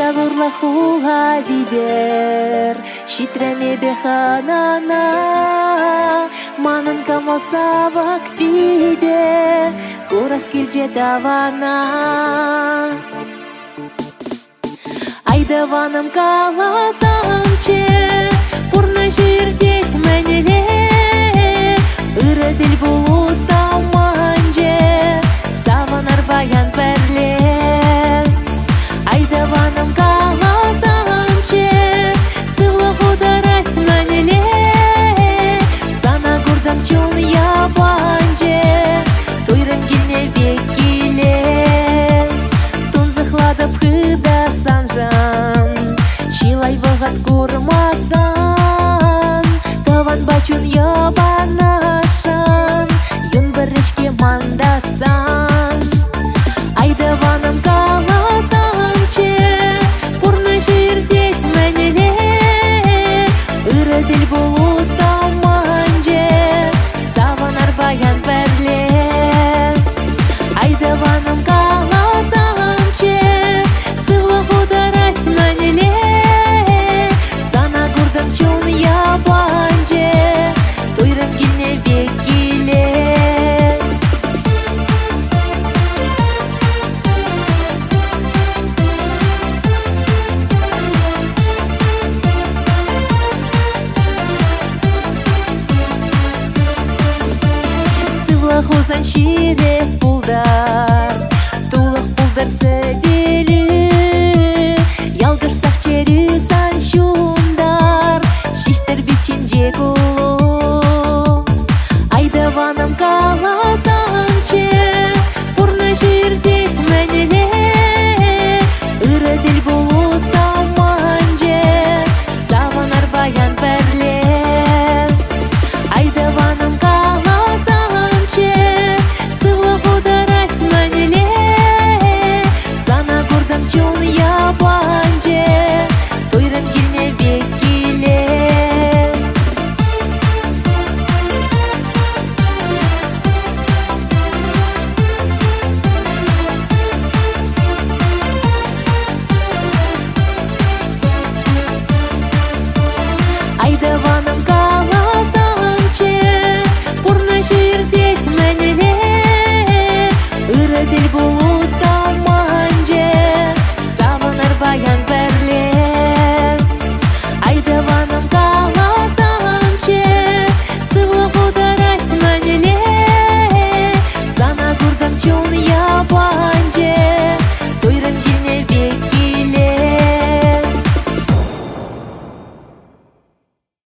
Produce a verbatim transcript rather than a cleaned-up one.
Ялурла хула видер, шитреме беханана, манын камоса вактиде, курас келже давана. Айдаваным каласамче, пурна жирдет менеле, ыры дил булу саманже, саванар баян перле. Айдаваным каласамче, сывлы хударать менеле, сана гурдам чун ябанже, туйрын гилне бекиле, тун зыхладып хыда санжан, чилай вагат курмасан, таван бачун ябанашан, юн бірішке мандасан. Айдаваным каласамче, пурны жирдет менеле, ыры дил булу саманже, саванар баян перле. Айдаваным каласамче, сывлы хударать менеле, сана гурдам чун ябанже, туйрын гилне бекиле. Хузан шире пулдар, тулық пулдар сәделі,